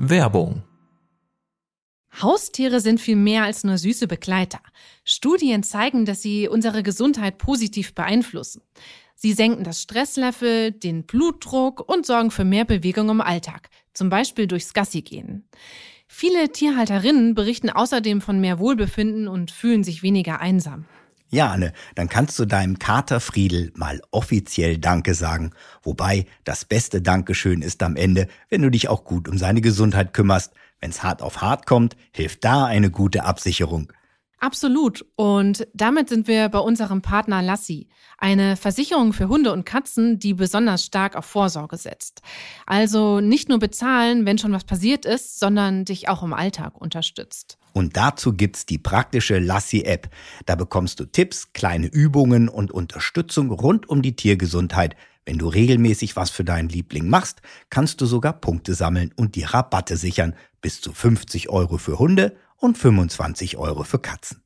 Werbung. Haustiere sind viel mehr als nur süße Begleiter. Studien zeigen, dass sie unsere Gesundheit positiv beeinflussen. Sie senken das Stresslevel, den Blutdruck und sorgen für mehr Bewegung im Alltag, zum Beispiel durchs Gassigehen. Viele Tierhalterinnen berichten außerdem von mehr Wohlbefinden und fühlen sich weniger einsam. Ja, Anne, dann kannst du deinem Kater Friedel mal offiziell Danke sagen. Wobei, das beste Dankeschön ist am Ende, wenn du dich auch gut um seine Gesundheit kümmerst. Wenn's hart auf hart kommt, hilft da eine gute Absicherung. Absolut. Und damit sind wir bei unserem Partner Lassi, eine Versicherung für Hunde und Katzen, die besonders stark auf Vorsorge setzt. Also nicht nur bezahlen, wenn schon was passiert ist, sondern dich auch im Alltag unterstützt. Und dazu gibt's die praktische Lassi-App. Da bekommst du Tipps, kleine Übungen und Unterstützung rund um die Tiergesundheit. Wenn du regelmäßig was für deinen Liebling machst, kannst du sogar Punkte sammeln und dir Rabatte sichern. Bis zu 50 € für Hunde und 25 € für Katzen.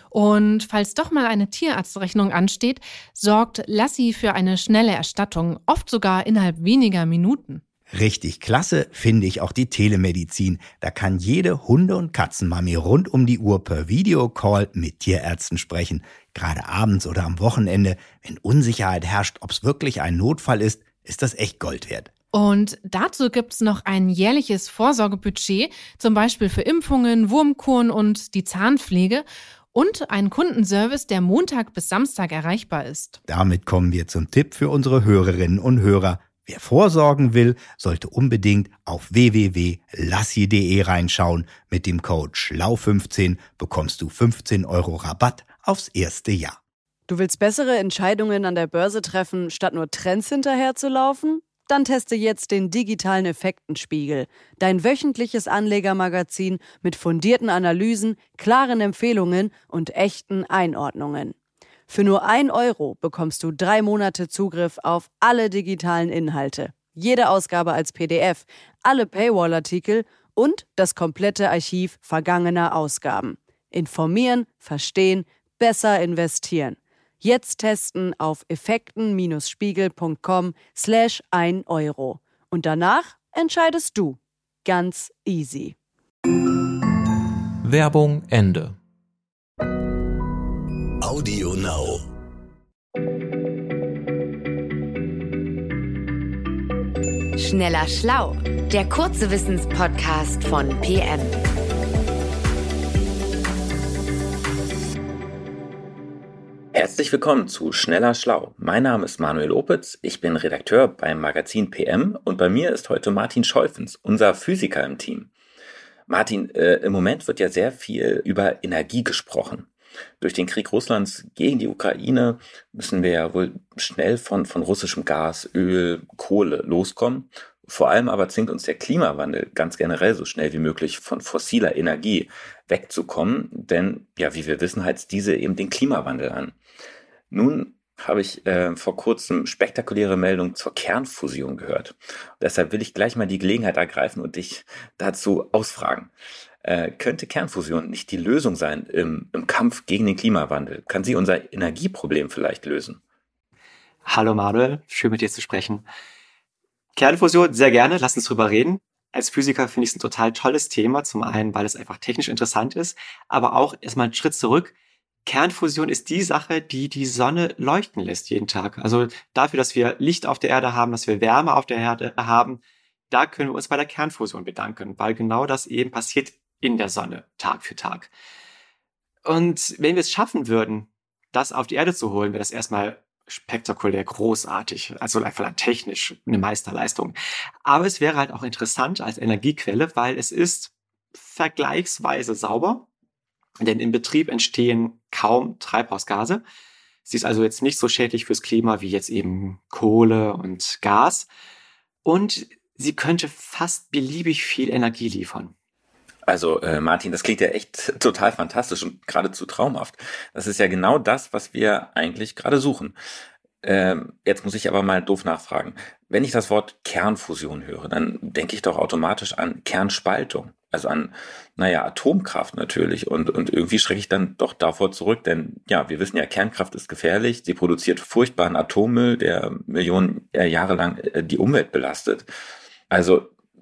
Und falls doch mal eine Tierarztrechnung ansteht, sorgt Lassi für eine schnelle Erstattung, oft sogar innerhalb weniger Minuten. Richtig klasse finde ich auch die Telemedizin. Da kann jede Hunde- und Katzenmami rund um die Uhr per Videocall mit Tierärzten sprechen. Gerade abends oder am Wochenende, wenn Unsicherheit herrscht, ob es wirklich ein Notfall ist das echt Gold wert. Und dazu gibt's noch ein jährliches Vorsorgebudget, zum Beispiel für Impfungen, Wurmkuren und die Zahnpflege und einen Kundenservice, der Montag bis Samstag erreichbar ist. Damit kommen wir zum Tipp für unsere Hörerinnen und Hörer. Wer vorsorgen will, sollte unbedingt auf www.lassi.de reinschauen. Mit dem Code SCHLAU15 bekommst du 15 € Rabatt aufs erste Jahr. Du willst bessere Entscheidungen an der Börse treffen, statt nur Trends hinterherzulaufen? Dann teste jetzt den digitalen Effektenspiegel, dein wöchentliches Anlegermagazin mit fundierten Analysen, klaren Empfehlungen und echten Einordnungen. Für nur 1 € bekommst du 3 Monate Zugriff auf alle digitalen Inhalte, jede Ausgabe als PDF, alle Paywall-Artikel und das komplette Archiv vergangener Ausgaben. Informieren, verstehen, besser investieren. Jetzt testen auf effekten-spiegel.com/1 €. Und danach entscheidest du. Ganz easy. Werbung Ende. Audio Now. Schneller Schlau, der kurze Wissenspodcast von PM. Herzlich willkommen zu Schneller Schlau. Mein Name ist Manuel Opitz, ich bin Redakteur beim Magazin PM und bei mir ist heute Martin Scholfens, unser Physiker im Team. Martin, im Moment wird ja sehr viel über Energie gesprochen. Durch den Krieg Russlands gegen die Ukraine müssen wir ja wohl schnell von russischem Gas, Öl, Kohle loskommen. Vor allem aber zwingt uns der Klimawandel ganz generell so schnell wie möglich von fossiler Energie wegzukommen, denn ja, wie wir wissen, heizt diese eben den Klimawandel an. Nun habe ich vor kurzem spektakuläre Meldungen zur Kernfusion gehört. Deshalb will ich gleich mal die Gelegenheit ergreifen und dich dazu ausfragen. Könnte Kernfusion nicht die Lösung sein im Kampf gegen den Klimawandel? Kann sie unser Energieproblem vielleicht lösen? Hallo Manuel, schön mit dir zu sprechen. Kernfusion, sehr gerne, lass uns drüber reden. Als Physiker finde ich es ein total tolles Thema, zum einen, weil es einfach technisch interessant ist, aber auch erstmal einen Schritt zurück. Kernfusion ist die Sache, die die Sonne leuchten lässt jeden Tag. Also dafür, dass wir Licht auf der Erde haben, dass wir Wärme auf der Erde haben, da können wir uns bei der Kernfusion bedanken, weil genau das eben passiert in der Sonne, Tag für Tag. Und wenn wir es schaffen würden, das auf die Erde zu holen, wäre das erstmal spektakulär großartig, also einfach technisch eine Meisterleistung. Aber es wäre halt auch interessant als Energiequelle, weil es ist vergleichsweise sauber, denn im Betrieb entstehen kaum Treibhausgase. Sie ist also jetzt nicht so schädlich fürs Klima wie jetzt eben Kohle und Gas. Und sie könnte fast beliebig viel Energie liefern. Also Martin, das klingt ja echt total fantastisch und geradezu traumhaft. Das ist ja genau das, was wir eigentlich gerade suchen. Jetzt muss ich aber mal doof nachfragen. Wenn ich das Wort Kernfusion höre, dann denke ich doch automatisch an Kernspaltung. Also an, Atomkraft natürlich. Und irgendwie schrecke ich dann doch davor zurück, denn ja, wir wissen ja, Kernkraft ist gefährlich. Sie produziert furchtbaren Atommüll, der Millionen Jahre lang die Umwelt belastet. Also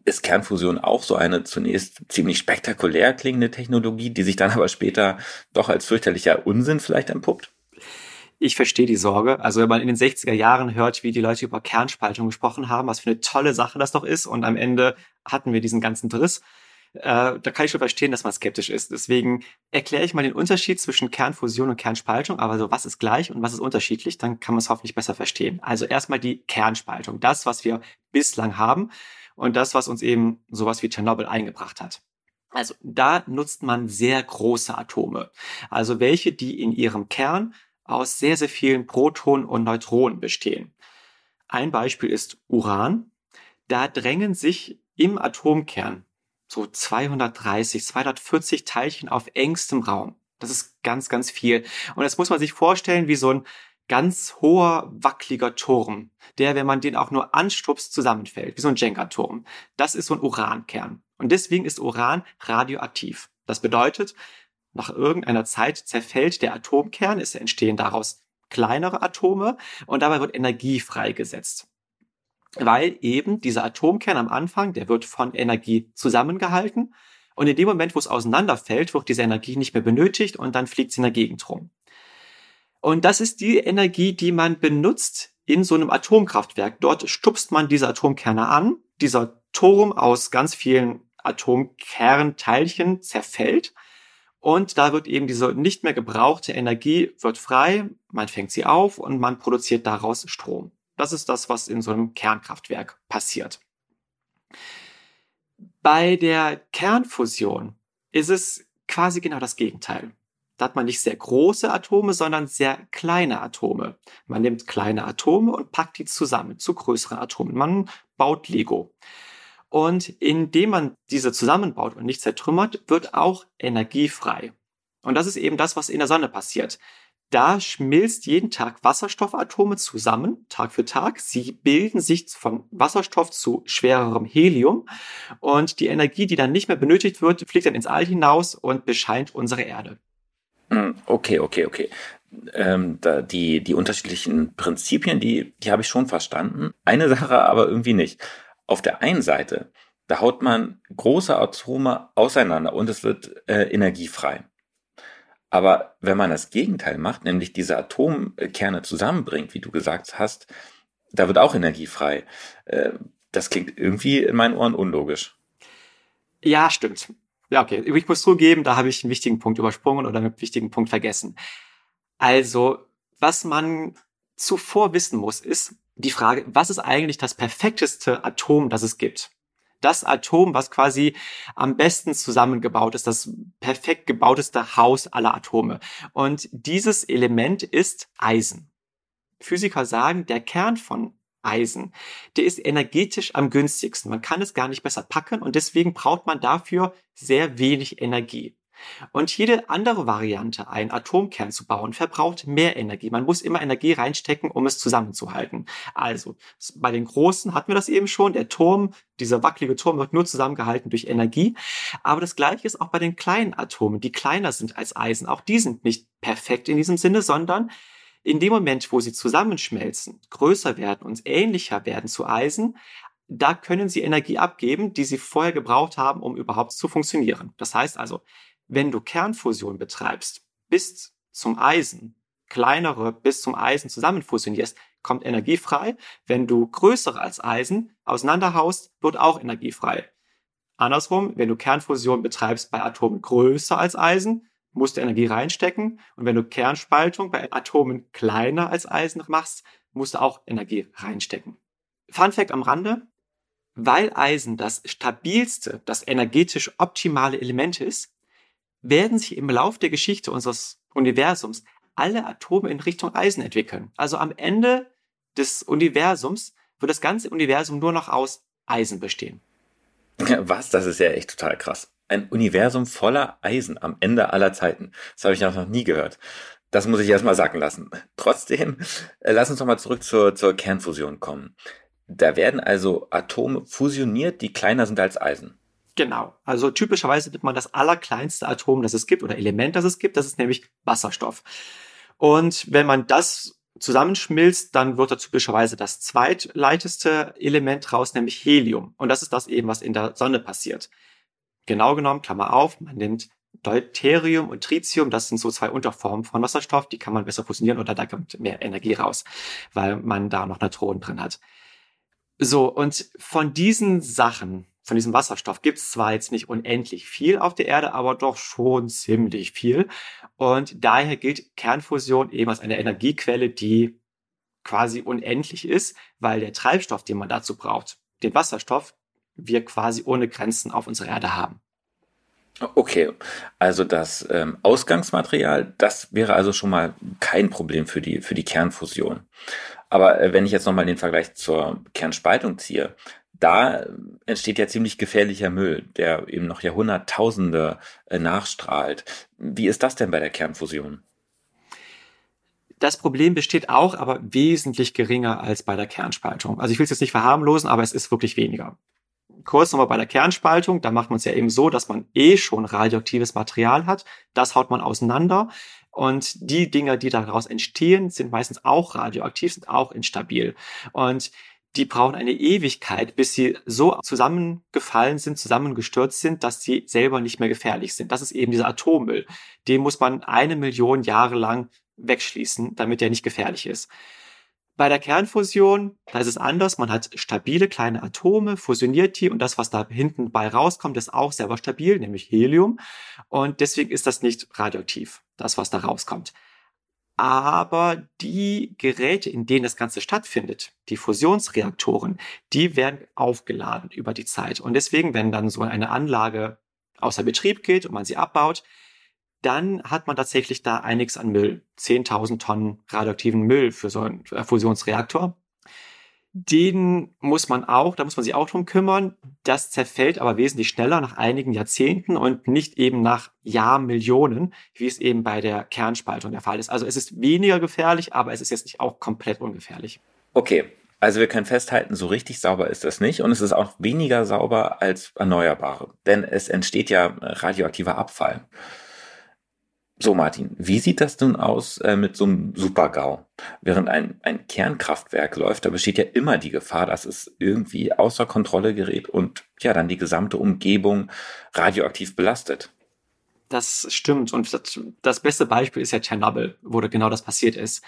ist Kernfusion auch so eine zunächst ziemlich spektakulär klingende Technologie, die sich dann aber später doch als fürchterlicher Unsinn vielleicht entpuppt? Ich verstehe die Sorge. Also wenn man in den 60er Jahren hört, wie die Leute über Kernspaltung gesprochen haben, was für eine tolle Sache das doch ist, und am Ende hatten wir diesen ganzen Driss, da kann ich schon verstehen, dass man skeptisch ist. Deswegen erkläre ich mal den Unterschied zwischen Kernfusion und Kernspaltung, aber so was ist gleich und was ist unterschiedlich, dann kann man es hoffentlich besser verstehen. Also erstmal die Kernspaltung, das, was wir bislang haben und das, was uns eben sowas wie Tschernobyl eingebracht hat. Also da nutzt man sehr große Atome, also welche, die in ihrem Kern aus sehr, sehr vielen Protonen und Neutronen bestehen. Ein Beispiel ist Uran. Da drängen sich im Atomkern so 230, 240 Teilchen auf engstem Raum. Das ist ganz, ganz viel. Und das muss man sich vorstellen wie so ein ganz hoher, wackeliger Turm, der, wenn man den auch nur anstupst, zusammenfällt, wie so ein Jenga-Turm. Das ist so ein Urankern. Und deswegen ist Uran radioaktiv. Das bedeutet, nach irgendeiner Zeit zerfällt der Atomkern, es entstehen daraus kleinere Atome und dabei wird Energie freigesetzt. Weil eben dieser Atomkern am Anfang, der wird von Energie zusammengehalten und in dem Moment, wo es auseinanderfällt, wird diese Energie nicht mehr benötigt und dann fliegt sie in der Gegend rum. Und das ist die Energie, die man benutzt in so einem Atomkraftwerk. Dort stupst man diese Atomkerne an, dieser Turm aus ganz vielen Atomkernteilchen zerfällt und da wird eben diese nicht mehr gebrauchte Energie wird frei, man fängt sie auf und man produziert daraus Strom. Das ist das, was in so einem Kernkraftwerk passiert. Bei der Kernfusion ist es quasi genau das Gegenteil. Da hat man nicht sehr große Atome, sondern sehr kleine Atome. Man nimmt kleine Atome und packt die zusammen zu größeren Atomen. Man baut Lego. Und indem man diese zusammenbaut und nicht zertrümmert, wird auch Energie frei. Und das ist eben das, was in der Sonne passiert. Da schmilzt jeden Tag Wasserstoffatome zusammen, Tag für Tag. Sie bilden sich von Wasserstoff zu schwererem Helium. Und die Energie, die dann nicht mehr benötigt wird, fliegt dann ins All hinaus und bescheint unsere Erde. Okay. Die unterschiedlichen Prinzipien, die habe ich schon verstanden. Eine Sache aber irgendwie nicht. Auf der einen Seite, da haut man große Atome auseinander und es wird energiefrei. Aber wenn man das Gegenteil macht, nämlich diese Atomkerne zusammenbringt, wie du gesagt hast, da wird auch Energie frei. Das klingt irgendwie in meinen Ohren unlogisch. Ja, stimmt. Ja, okay. Ich muss zugeben, da habe ich einen wichtigen Punkt übersprungen oder einen wichtigen Punkt vergessen. Also, was man zuvor wissen muss, ist die Frage, was ist eigentlich das perfekteste Atom, das es gibt? Das Atom, was quasi am besten zusammengebaut ist, das perfekt gebauteste Haus aller Atome. Und dieses Element ist Eisen. Physiker sagen, der Kern von Eisen, der ist energetisch am günstigsten. Man kann es gar nicht besser packen und deswegen braucht man dafür sehr wenig Energie. Und jede andere Variante, einen Atomkern zu bauen, verbraucht mehr Energie. Man muss immer Energie reinstecken, um es zusammenzuhalten. Also, bei den Großen hatten wir das eben schon. Der Turm, dieser wackelige Turm wird nur zusammengehalten durch Energie. Aber das Gleiche ist auch bei den kleinen Atomen, die kleiner sind als Eisen. Auch die sind nicht perfekt in diesem Sinne, sondern in dem Moment, wo sie zusammenschmelzen, größer werden und ähnlicher werden zu Eisen, da können sie Energie abgeben, die sie vorher gebraucht haben, um überhaupt zu funktionieren. Das heißt also, wenn du Kernfusion betreibst, bis zum Eisen, kleinere bis zum Eisen zusammenfusionierst, kommt Energie frei. Wenn du größere als Eisen auseinanderhaust, wird auch Energie frei. Andersrum, wenn du Kernfusion betreibst bei Atomen größer als Eisen, musst du Energie reinstecken. Und wenn du Kernspaltung bei Atomen kleiner als Eisen machst, musst du auch Energie reinstecken. Fun Fact am Rande, weil Eisen das stabilste, das energetisch optimale Element ist, werden sich im Lauf der Geschichte unseres Universums alle Atome in Richtung Eisen entwickeln. Also am Ende des Universums wird das ganze Universum nur noch aus Eisen bestehen. Was? Das ist ja echt total krass. Ein Universum voller Eisen am Ende aller Zeiten. Das habe ich noch nie gehört. Das muss ich erstmal sacken lassen. Trotzdem, lass uns doch mal zurück zur Kernfusion kommen. Da werden also Atome fusioniert, die kleiner sind als Eisen. Genau. Also typischerweise nimmt man das allerkleinste Atom, das es gibt, oder Element, das es gibt. Das ist nämlich Wasserstoff. Und wenn man das zusammenschmilzt, dann wird da typischerweise das zweitleichteste Element raus, nämlich Helium. Und das ist das eben, was in der Sonne passiert. Genau genommen, Klammer auf, man nimmt Deuterium und Tritium, das sind so 2 Unterformen von Wasserstoff, die kann man besser fusionieren oder da kommt mehr Energie raus, weil man da noch Neutronen drin hat. So, und von diesen Sachen, von diesem Wasserstoff gibt es zwar jetzt nicht unendlich viel auf der Erde, aber doch schon ziemlich viel. Und daher gilt Kernfusion eben als eine Energiequelle, die quasi unendlich ist, weil der Treibstoff, den man dazu braucht, den Wasserstoff, wir quasi ohne Grenzen auf unserer Erde haben. Okay, also das Ausgangsmaterial, das wäre also schon mal kein Problem für die Kernfusion. Aber wenn ich jetzt nochmal den Vergleich zur Kernspaltung ziehe, da entsteht ja ziemlich gefährlicher Müll, der eben noch Jahrhunderttausende nachstrahlt. Wie ist das denn bei der Kernfusion? Das Problem besteht auch, aber wesentlich geringer als bei der Kernspaltung. Also ich will es jetzt nicht verharmlosen, aber es ist wirklich weniger. Kurz nochmal bei der Kernspaltung, da macht man es ja eben so, dass man schon radioaktives Material hat. Das haut man auseinander. Und die Dinge, die daraus entstehen, sind meistens auch radioaktiv, sind auch instabil. Und die brauchen eine Ewigkeit, bis sie so zusammengefallen sind, zusammengestürzt sind, dass sie selber nicht mehr gefährlich sind. Das ist eben dieser Atommüll. Den muss man 1 Million Jahre lang wegschließen, damit er nicht gefährlich ist. Bei der Kernfusion, da ist es anders. Man hat stabile kleine Atome, fusioniert die und das, was da hinten bei rauskommt, ist auch selber stabil, nämlich Helium. Und deswegen ist das nicht radioaktiv, das, was da rauskommt. Aber die Geräte, in denen das Ganze stattfindet, die Fusionsreaktoren, die werden aufgeladen über die Zeit. Und deswegen, wenn dann so eine Anlage außer Betrieb geht und man sie abbaut, dann hat man tatsächlich da einiges an Müll. 10.000 Tonnen radioaktiven Müll für so einen Fusionsreaktor. Da muss man sich auch drum kümmern. Das zerfällt aber wesentlich schneller nach einigen Jahrzehnten und nicht eben nach Jahrmillionen, wie es eben bei der Kernspaltung der Fall ist. Also es ist weniger gefährlich, aber es ist jetzt nicht auch komplett ungefährlich. Okay, also wir können festhalten, so richtig sauber ist das nicht und es ist auch weniger sauber als Erneuerbare, denn es entsteht ja radioaktiver Abfall. So, Martin, wie sieht das nun aus mit so einem Super-GAU? Während ein Kernkraftwerk läuft, da besteht ja immer die Gefahr, dass es irgendwie außer Kontrolle gerät und ja dann die gesamte Umgebung radioaktiv belastet. Das stimmt und das beste Beispiel ist ja Tschernobyl, wo genau das passiert ist.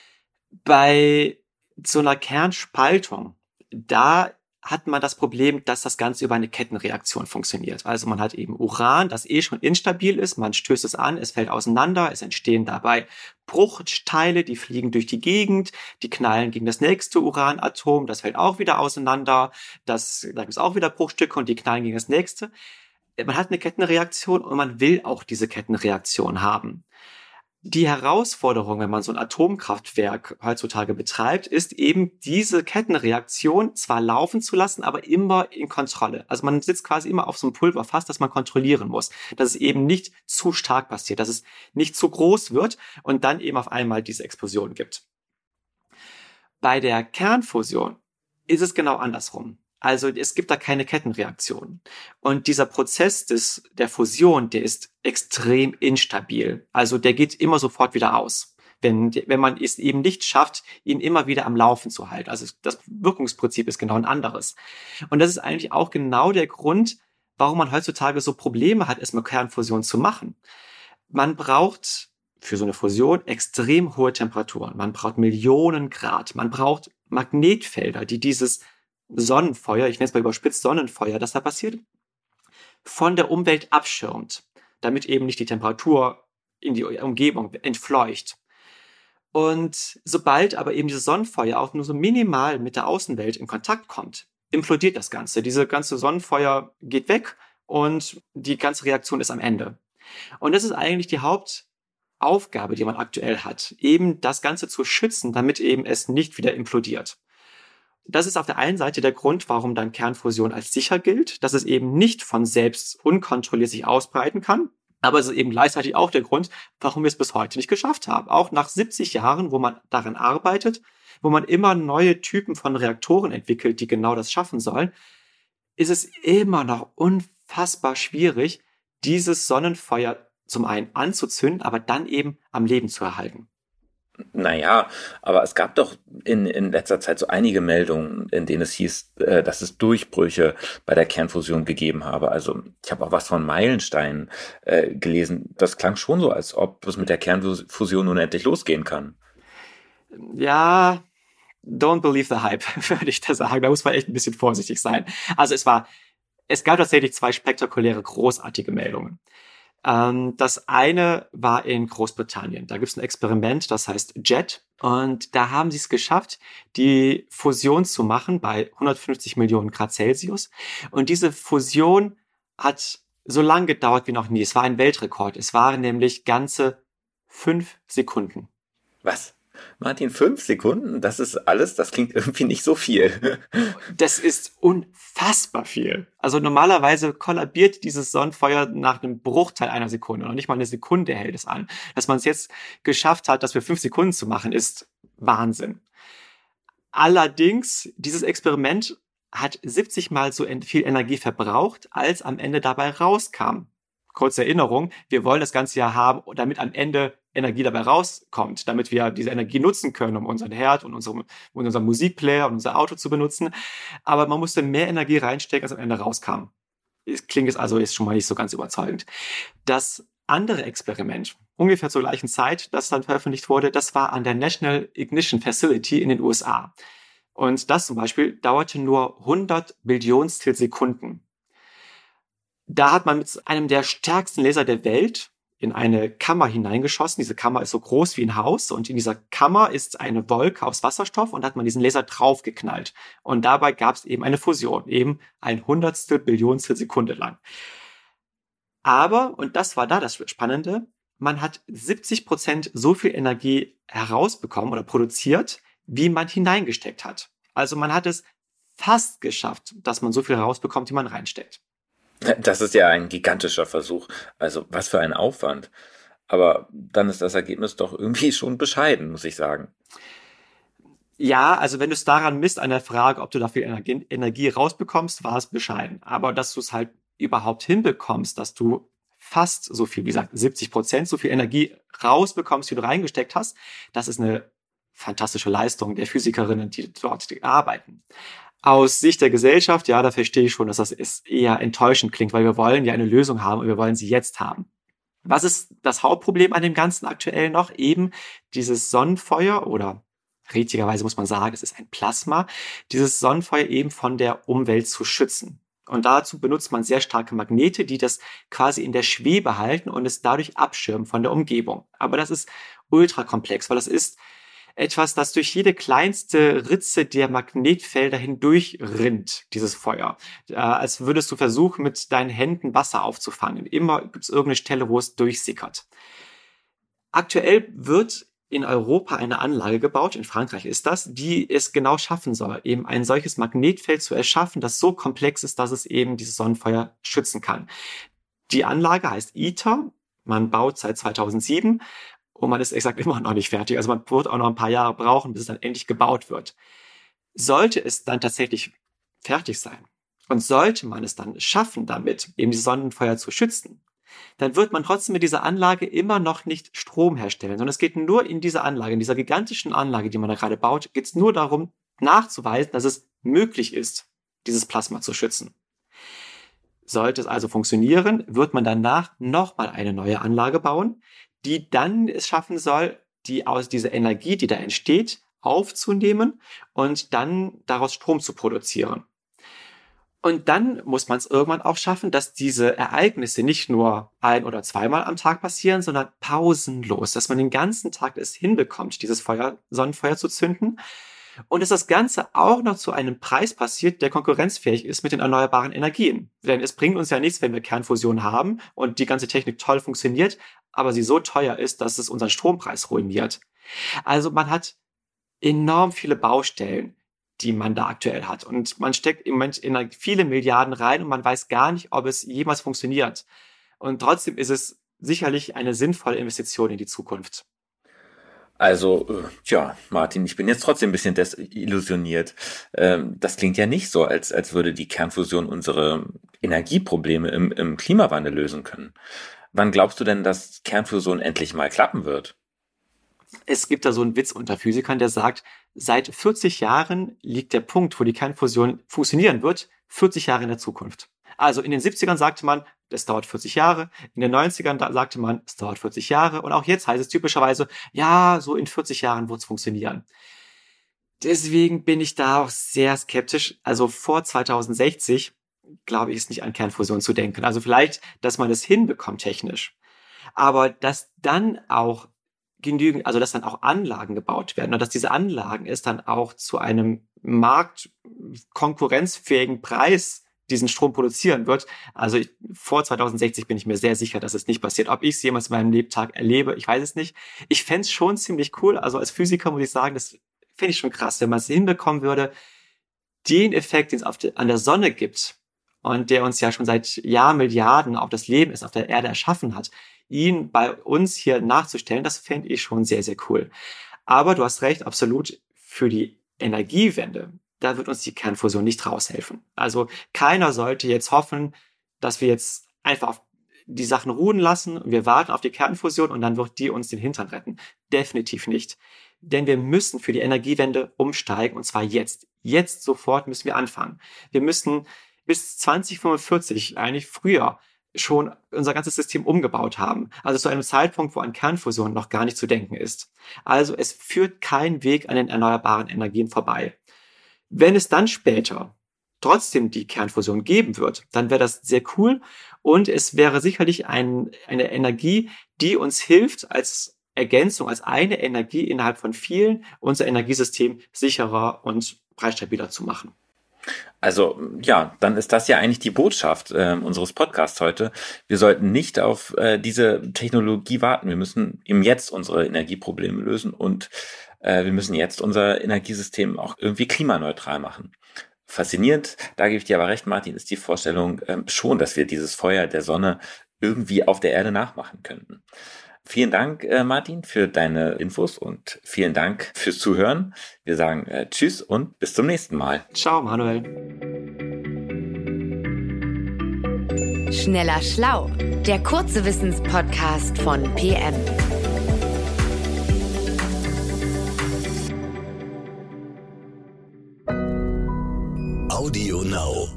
Bei so einer Kernspaltung, da hat man das Problem, dass das Ganze über eine Kettenreaktion funktioniert. Also man hat eben Uran, das schon instabil ist, man stößt es an, es fällt auseinander, es entstehen dabei Bruchteile, die fliegen durch die Gegend, die knallen gegen das nächste Uranatom, das fällt auch wieder auseinander, da gibt es auch wieder Bruchstücke und die knallen gegen das nächste. Man hat eine Kettenreaktion und man will auch diese Kettenreaktion haben. Die Herausforderung, wenn man so ein Atomkraftwerk heutzutage betreibt, ist eben diese Kettenreaktion zwar laufen zu lassen, aber immer in Kontrolle. Also man sitzt quasi immer auf so einem Pulverfass, das man kontrollieren muss, dass es eben nicht zu stark passiert, dass es nicht zu groß wird und dann eben auf einmal diese Explosion gibt. Bei der Kernfusion ist es genau andersrum. Also es gibt da keine Kettenreaktion. Und dieser Prozess der Fusion, der ist extrem instabil. Also der geht immer sofort wieder aus, wenn man es eben nicht schafft, ihn immer wieder am Laufen zu halten. Also das Wirkungsprinzip ist genau ein anderes. Und das ist eigentlich auch genau der Grund, warum man heutzutage so Probleme hat, erstmal Kernfusion zu machen. Man braucht für so eine Fusion extrem hohe Temperaturen. Man braucht Millionen Grad. Man braucht Magnetfelder, die dieses Sonnenfeuer, ich nenne es mal überspitzt Sonnenfeuer, das da passiert, von der Umwelt abschirmt, damit eben nicht die Temperatur in die Umgebung entfleucht. Und sobald aber eben dieses Sonnenfeuer auch nur so minimal mit der Außenwelt in Kontakt kommt, implodiert das Ganze. Diese ganze Sonnenfeuer geht weg und die ganze Reaktion ist am Ende. Und das ist eigentlich die Hauptaufgabe, die man aktuell hat, eben das Ganze zu schützen, damit eben es nicht wieder implodiert. Das ist auf der einen Seite der Grund, warum dann Kernfusion als sicher gilt, dass es eben nicht von selbst unkontrolliert sich ausbreiten kann. Aber es ist eben gleichzeitig auch der Grund, warum wir es bis heute nicht geschafft haben. Auch nach 70 Jahren, wo man daran arbeitet, wo man immer neue Typen von Reaktoren entwickelt, die genau das schaffen sollen, ist es immer noch unfassbar schwierig, dieses Sonnenfeuer zum einen anzuzünden, aber dann eben am Leben zu erhalten. Naja, aber es gab doch in letzter Zeit so einige Meldungen, in denen es hieß, dass es Durchbrüche bei der Kernfusion gegeben habe. Also ich habe auch was von Meilensteinen gelesen. Das klang schon so, als ob es mit der Kernfusion nun endlich losgehen kann. Ja, don't believe the hype, würde ich da sagen. Da muss man echt ein bisschen vorsichtig sein. Also es gab tatsächlich 2 spektakuläre, großartige Meldungen. Das eine war in Großbritannien. Da gibt es ein Experiment, das heißt JET. Und da haben sie es geschafft, die Fusion zu machen bei 150 Millionen Grad Celsius. Und diese Fusion hat so lange gedauert wie noch nie. Es war ein Weltrekord. Es waren nämlich ganze 5 Sekunden. Was? Martin, 5 Sekunden? Das ist alles? Das klingt irgendwie nicht so viel. Das ist unfassbar viel. Also normalerweise kollabiert dieses Sonnenfeuer nach einem Bruchteil einer Sekunde. Noch nicht mal eine Sekunde hält es an. Dass man es jetzt geschafft hat, das für 5 Sekunden zu machen, ist Wahnsinn. Allerdings, dieses Experiment hat 70 Mal so viel Energie verbraucht, als am Ende dabei rauskam. Kurze Erinnerung, wir wollen das ganze ja haben, damit am Ende Energie dabei rauskommt, damit wir diese Energie nutzen können, um unseren Herd und unseren Musikplayer und unser Auto zu benutzen. Aber man musste mehr Energie reinstecken, als am Ende rauskam. Klingt jetzt also ist schon mal nicht so ganz überzeugend. Das andere Experiment, ungefähr zur gleichen Zeit, das dann veröffentlicht wurde, das war an der National Ignition Facility in den USA. Und das zum Beispiel dauerte nur 100 Billionstel Sekunden. Da hat man mit einem der stärksten Laser der Welt in eine Kammer hineingeschossen. Diese Kammer ist so groß wie ein Haus und in dieser Kammer ist eine Wolke aus Wasserstoff und da hat man diesen Laser draufgeknallt. Und dabei gab es eben eine Fusion, eben ein 100. Billionstel Sekunde lang. Aber, und das war da das Spannende, man hat 70% so viel Energie herausbekommen oder produziert, wie man hineingesteckt hat. Also man hat es fast geschafft, dass man so viel herausbekommt, wie man reinsteckt. Das ist ja ein gigantischer Versuch. Also was für ein Aufwand. Aber dann ist das Ergebnis doch irgendwie schon bescheiden, muss ich sagen. Ja, also wenn du es daran misst, an der Frage, ob du da viel Energie rausbekommst, war es bescheiden. Aber dass du es halt überhaupt hinbekommst, dass du fast so viel, wie gesagt, 70% so viel Energie rausbekommst, wie du reingesteckt hast, das ist eine fantastische Leistung der Physikerinnen, die dort arbeiten. Aus Sicht der Gesellschaft, ja, da verstehe ich schon, dass das eher enttäuschend klingt, weil wir wollen ja eine Lösung haben und wir wollen sie jetzt haben. Was ist das Hauptproblem an dem Ganzen aktuell noch? Eben dieses Sonnenfeuer oder richtigerweise muss man sagen, es ist ein Plasma, dieses Sonnenfeuer eben von der Umwelt zu schützen. Und dazu benutzt man sehr starke Magnete, die das quasi in der Schwebe halten und es dadurch abschirmen von der Umgebung. Aber das ist ultra komplex, weil das ist etwas, das durch jede kleinste Ritze der Magnetfelder hindurch rinnt, dieses Feuer. Als würdest du versuchen, mit deinen Händen Wasser aufzufangen. Immer gibt es irgendeine Stelle, wo es durchsickert. Aktuell wird in Europa eine Anlage gebaut, in Frankreich ist das, die es genau schaffen soll, eben ein solches Magnetfeld zu erschaffen, das so komplex ist, dass es eben dieses Sonnenfeuer schützen kann. Die Anlage heißt ITER, man baut seit 2007 und man ist exakt immer noch nicht fertig. Also man wird auch noch ein paar Jahre brauchen, bis es dann endlich gebaut wird. Sollte es dann tatsächlich fertig sein und sollte man es dann schaffen, damit eben die Sonnenfeuer zu schützen, dann wird man trotzdem mit dieser Anlage immer noch nicht Strom herstellen, sondern es geht nur in dieser Anlage, in dieser gigantischen Anlage, die man da gerade baut, geht es nur darum, nachzuweisen, dass es möglich ist, dieses Plasma zu schützen. Sollte es also funktionieren, wird man danach nochmal eine neue Anlage bauen, die dann es schaffen soll, aus dieser Energie, die da entsteht, aufzunehmen und dann daraus Strom zu produzieren. Und dann muss man es irgendwann auch schaffen, dass diese Ereignisse nicht nur 1- oder 2-mal am Tag passieren, sondern pausenlos, dass man den ganzen Tag es hinbekommt, dieses Sonnenfeuer zu zünden und dass das Ganze auch noch zu einem Preis passiert, der konkurrenzfähig ist mit den erneuerbaren Energien. Denn es bringt uns ja nichts, wenn wir Kernfusion haben und die ganze Technik toll funktioniert, aber sie so teuer ist, dass es unseren Strompreis ruiniert. Also man hat enorm viele Baustellen, die man da aktuell hat. Und man steckt im Moment in viele Milliarden rein und man weiß gar nicht, ob es jemals funktioniert. Und trotzdem ist es sicherlich eine sinnvolle Investition in die Zukunft. Also, Martin, ich bin jetzt trotzdem ein bisschen desillusioniert. Das klingt ja nicht so, als würde die Kernfusion unsere Energieprobleme im Klimawandel lösen können. Wann glaubst du denn, dass Kernfusion endlich mal klappen wird? Es gibt da so einen Witz unter Physikern, der sagt, seit 40 Jahren liegt der Punkt, wo die Kernfusion funktionieren wird, 40 Jahre in der Zukunft. Also in den 70ern sagte man, das dauert 40 Jahre. In den 90ern sagte man, es dauert 40 Jahre. Und auch jetzt heißt es typischerweise, ja, so in 40 Jahren wird es funktionieren. Deswegen bin ich da auch sehr skeptisch. Also vor 2060 glaube ich, ist nicht an Kernfusion zu denken. Also vielleicht, dass man es hinbekommt technisch. Aber dass dann auch genügend, also dass dann auch Anlagen gebaut werden und dass diese Anlagen es dann auch zu einem marktkonkurrenzfähigen Preis diesen Strom produzieren wird. Also vor 2060 bin ich mir sehr sicher, dass es nicht passiert. Ob ich es jemals in meinem Lebtag erlebe, ich weiß es nicht. Ich fände es schon ziemlich cool. Also als Physiker muss ich sagen, das finde ich schon krass, wenn man es hinbekommen würde, den Effekt, den es an der Sonne gibt und der uns ja schon seit Milliarden auf das Leben auf der Erde erschaffen hat, ihn bei uns hier nachzustellen, das fände ich schon sehr, sehr cool. Aber du hast recht, absolut, für die Energiewende, da wird uns die Kernfusion nicht raushelfen. Also keiner sollte jetzt hoffen, dass wir jetzt einfach die Sachen ruhen lassen und wir warten auf die Kernfusion und dann wird die uns den Hintern retten. Definitiv nicht. Denn wir müssen für die Energiewende umsteigen und zwar jetzt. Jetzt sofort müssen wir anfangen. Wir müssen bis 2045, eigentlich früher, schon unser ganzes System umgebaut haben. Also zu einem Zeitpunkt, wo an Kernfusion noch gar nicht zu denken ist. Also es führt kein Weg an den erneuerbaren Energien vorbei. Wenn es dann später trotzdem die Kernfusion geben wird, dann wäre das sehr cool und es wäre sicherlich eine Energie, die uns hilft, als Ergänzung, als eine Energie innerhalb von vielen, unser Energiesystem sicherer und preisstabiler zu machen. Also ja, dann ist das ja eigentlich die Botschaft unseres Podcasts heute. Wir sollten nicht auf diese Technologie warten. Wir müssen im Jetzt unsere Energieprobleme lösen und wir müssen jetzt unser Energiesystem auch irgendwie klimaneutral machen. Faszinierend, da gebe ich dir aber recht, Martin, ist die Vorstellung schon, dass wir dieses Feuer der Sonne irgendwie auf der Erde nachmachen könnten. Vielen Dank, Martin, für deine Infos und vielen Dank fürs Zuhören. Wir sagen Tschüss und bis zum nächsten Mal. Ciao, Manuel. Schneller Schlau, der kurze Wissenspodcast von PM. Audio Now.